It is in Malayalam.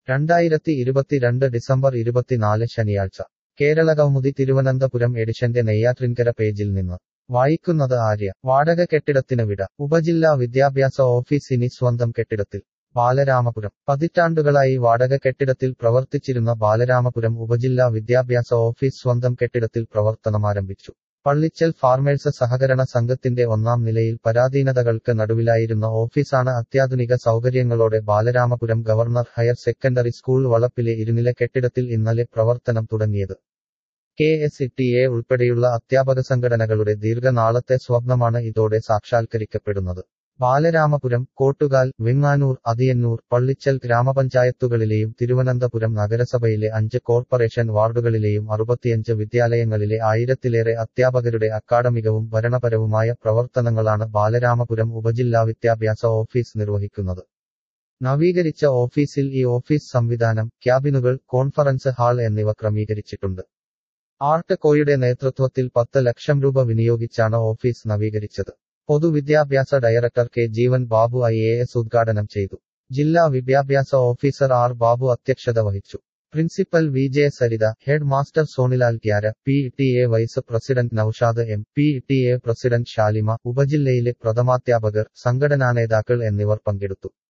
2022 ഡിസംബർ 24 ശനിയാഴ്ച കേരളകൗമുദി തിരുവനന്തപുരം എഡിഷന്റെ നെയ്യാറ്റിൻകര പേജിൽ നിന്ന് വായിക്കുന്നത് ആര്യ. വാടക കെട്ടിടത്തിന് വിട. ഉപജില്ലാ വിദ്യാഭ്യാസ ഓഫീസ് ഇനി സ്വന്തം കെട്ടിടത്തിൽ. ബാലരാമപുരം. പതിറ്റാണ്ടുകളായി വാടക കെട്ടിടത്തിൽ പ്രവർത്തിച്ചിരുന്ന ബാലരാമപുരം ഉപജില്ലാ വിദ്യാഭ്യാസ ഓഫീസ് സ്വന്തം കെട്ടിടത്തിൽ പ്രവർത്തനമാരംഭിച്ചു. പള്ളിച്ചൽ ഫാർമേഴ്സ് സഹകരണ സംഘത്തിന്റെ ഒന്നാം നിലയിൽ പരാധീനതകൾക്ക് നടുവിലായിരുന്ന ഓഫീസാണ് അത്യാധുനിക സൗകര്യങ്ങളോടെ Balaramapuram governor higher secondary school വളപ്പിലെ ഇരുനില കെട്ടിടത്തിൽ ഇന്നലെ പ്രവർത്തനം തുടങ്ങിയത്. KSETA ഉൾപ്പെടെയുള്ള അധ്യാപക സംഘടനകളുടെ ദീർഘനാളത്തെ സ്വപ്നമാണ് ഇതോടെ സാക്ഷാത്കരിക്കപ്പെടുന്നത്. ബാലരാമപുരം, കോട്ടുകാൽ, വെങ്ങാനൂർ, അതിയന്നൂർ, പള്ളിച്ചൽ ഗ്രാമപഞ്ചായത്തുകളിലെയും തിരുവനന്തപുരം നഗരസഭയിലെ 5 കോർപ്പറേഷൻ വാർഡുകളിലെയും 65 വിദ്യാലയങ്ങളിലെ 1000-ലേറെ അധ്യാപകരുടെ അക്കാഡമികവും ഭരണപരവുമായ പ്രവർത്തനങ്ങളാണ് ബാലരാമപുരം ഉപജില്ലാ വിദ്യാഭ്യാസ ഓഫീസ് നിർവഹിക്കുന്നത്. നവീകരിച്ച ഓഫീസിൽ ഓഫീസ് സംവിധാനം, ക്യാബിനുകൾ, കോൺഫറൻസ് ഹാൾ എന്നിവ ക്രമീകരിച്ചിട്ടുണ്ട്. ആർട്ട് കോയുടെ നേതൃത്വത്തിൽ 10 ലക്ഷം രൂപ വിനിയോഗിച്ചാണ് ഓഫീസ് നവീകരിച്ചത്. പൊതുവിദ്യാഭ്യാസ director K. Jeevan Babu IAS ഉദ്ഘാടനം ചെയ്തു. ജില്ലാ വിദ്യാഭ്യാസ ഓഫീസർ ആർ. ബാബു അധ്യക്ഷത വഹിച്ചു. Principal VJ Saritha, head master Sonilal ഗ്യാര, PTA vice president Naushad M, PTA president Shalima, ഉപജില്ലയിലെ പ്രഥമാധ്യാപകർ, സംഘടനാ നേതാക്കൾ എന്നിവർ പങ്കെടുത്തു.